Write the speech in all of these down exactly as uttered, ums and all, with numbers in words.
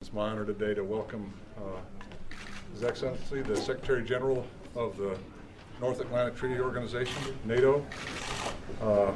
It's my honor today to welcome uh, His Excellency, the Secretary General of the North Atlantic Treaty Organization, NATO, uh,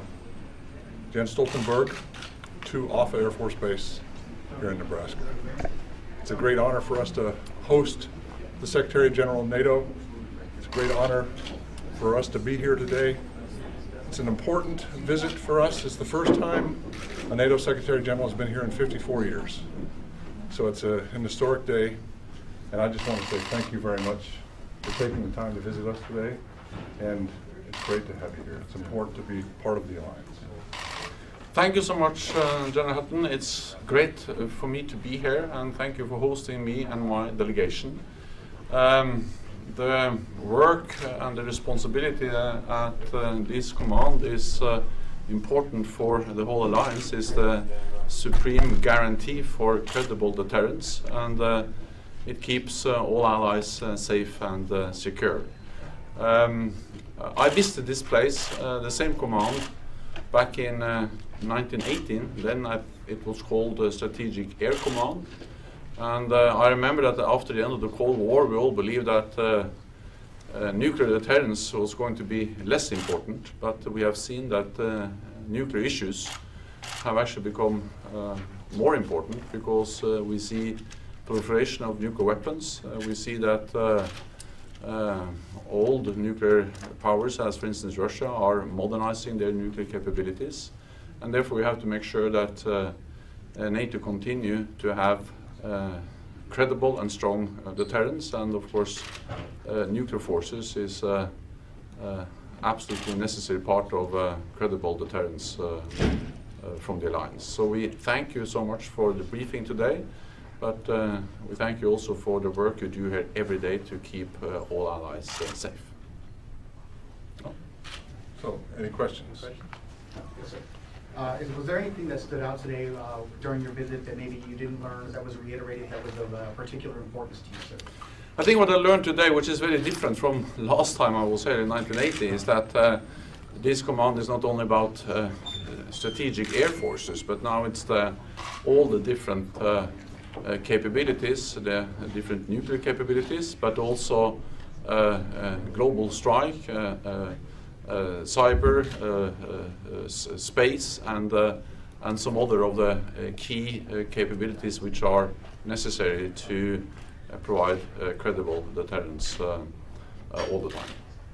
Jens Stoltenberg, to Offa Air Force Base here in Nebraska. It's a great honor for us to host the Secretary General of NATO. It's a great honor for us to be here today. It's an important visit for us. It's the first time a NATO Secretary General has been here in fifty-four years. So it's a, an historic day, and I just want to say thank you very much for taking the time to visit us today, and it's great to have you here. It's important to be part of the alliance. Thank you so much, uh, General Hutton. It's great uh, for me to be here, and thank you for hosting me and my delegation. Um, the work and the responsibility uh, at uh, this command is uh, important for the whole alliance. Is the supreme guarantee for credible deterrence, and uh, it keeps uh, all allies uh, safe and uh, secure. Um, I visited this place, uh, the same command, back in uh, nineteen eighteen. Then I, it was called uh, Strategic Air Command. And uh, I remember that after the end of the Cold War, we all believed that uh, uh, nuclear deterrence was going to be less important. But we have seen that uh, nuclear issues have actually become uh, more important, because uh, we see proliferation of nuclear weapons. Uh, we see that uh, uh, old nuclear powers, as for instance Russia, are modernizing their nuclear capabilities. And therefore we have to make sure that uh, uh, NATO continue to have Uh, credible and strong uh, deterrence, and of course uh, nuclear forces is uh, uh, absolutely necessary part of uh, credible deterrence uh, uh, from the alliance. So we thank you so much for the briefing today, but uh, we thank you also for the work you do here every day to keep uh, all allies uh, safe. Oh. So, any questions? Yes, sir. Uh, is, was there anything that stood out today uh, during your visit that maybe you didn't learn, that was reiterated, that was of uh, particular importance to you, sir? I think what I learned today, which is very different from last time I was here in nineteen eighty, is that uh, this command is not only about uh, strategic air forces, but now it's the, all the different uh, uh, capabilities, the different nuclear capabilities, but also uh, uh, global strike, uh, uh, Uh, cyber, uh, uh, uh, space, and uh, and some other of the uh, key uh, capabilities which are necessary to uh, provide uh, credible deterrence uh, uh, all the time.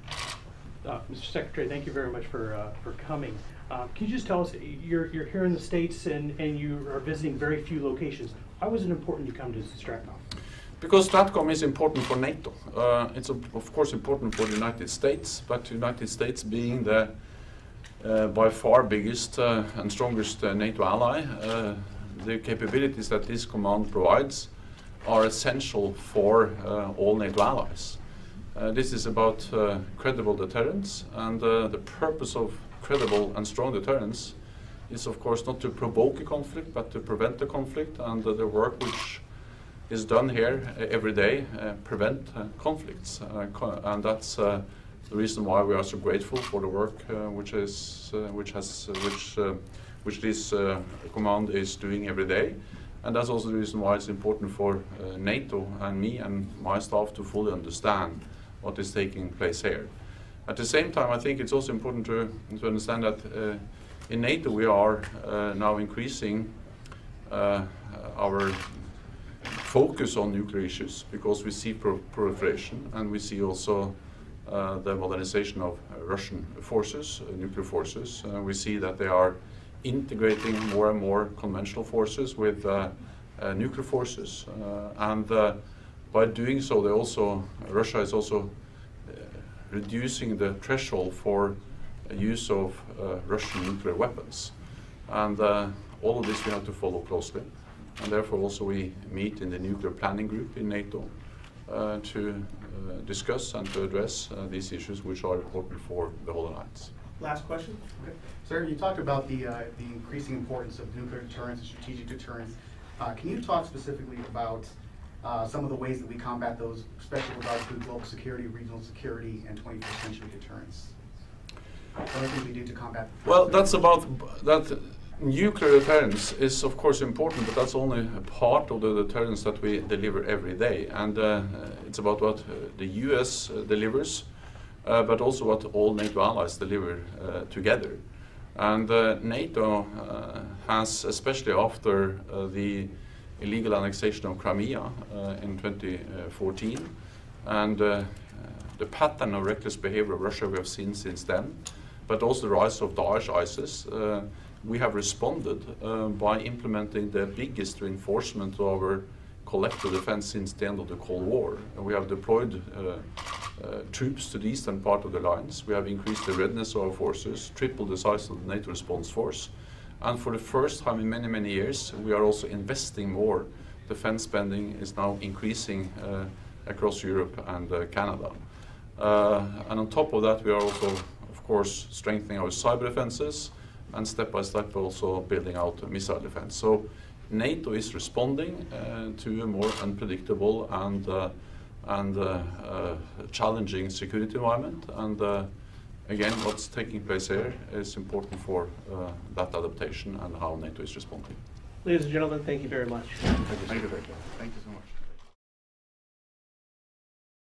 Uh, Mister Secretary, thank you very much for uh, for coming. Uh, can you just tell us, you're you're here in the States and and you are visiting very few locations. Why was it important you come to Stratcom? Because STRATCOM is important for NATO. Uh, it's of, of course important for the United States, but the United States being the uh, by far biggest uh, and strongest uh, NATO ally, uh, the capabilities that this command provides are essential for uh, all NATO allies. Uh, this is about uh, credible deterrence, and uh, the purpose of credible and strong deterrence is of course not to provoke a conflict, but to prevent the conflict, and uh, the work which is done here uh, every day uh, prevent uh, conflicts, uh, co and that's uh, the reason why we are so grateful for the work uh, which is uh, which has uh, which uh, which this uh, command is doing every day, and that's also the reason why it's important for uh, NATO and me and my staff to fully understand what is taking place here. At the same time, I think it's also important to to understand that uh, in NATO we are uh, now increasing uh, our focus on nuclear issues, because we see pro proliferation, and we see also uh, the modernization of uh, Russian forces, uh, nuclear forces. Uh, we see that they are integrating more and more conventional forces with uh, uh, nuclear forces, uh, and uh, by doing so, they also Russia is also uh, reducing the threshold for uh, use of uh, Russian nuclear weapons, and uh, all of this we have to follow closely. And therefore also we meet in the nuclear planning group in NATO uh, to uh, discuss and to address uh, these issues which are important for the whole alliance. Last question. Okay. Sir, you talked about the, uh, the increasing importance of nuclear deterrence and strategic deterrence. Uh, can you talk specifically about uh, some of the ways that we combat those, especially with regards to global security, regional security, and twenty-first century deterrence? What are things we do to combat? Well, that's about that. Nuclear deterrence is of course important, but that's only a part of the deterrence that we deliver every day. And uh, it's about what uh, the U S uh, delivers, uh, but also what all NATO allies deliver uh, together. And uh, NATO uh, has, especially after uh, the illegal annexation of Crimea uh, in twenty fourteen, and uh, the pattern of reckless behavior of Russia we have seen since then, but also the rise of Daesh, ISIS, uh, we have responded uh, by implementing the biggest reinforcement of our collective defense since the end of the Cold War. And we have deployed uh, uh, troops to the eastern part of the lines. We have increased the readiness of our forces, tripled the size of the NATO response force. And for the first time in many, many years, we are also investing more. Defense spending is now increasing uh, across Europe and uh, Canada. Uh, and on top of that, we are also, of course, strengthening our cyber defenses, and step by step also building out missile defense. So NATO is responding uh, to a more unpredictable and, uh, and uh, uh, challenging security environment. And uh, again, what's taking place here is important for uh, that adaptation and how NATO is responding. Ladies and gentlemen, thank you very much. Thank you. Thank you, Thank you so much.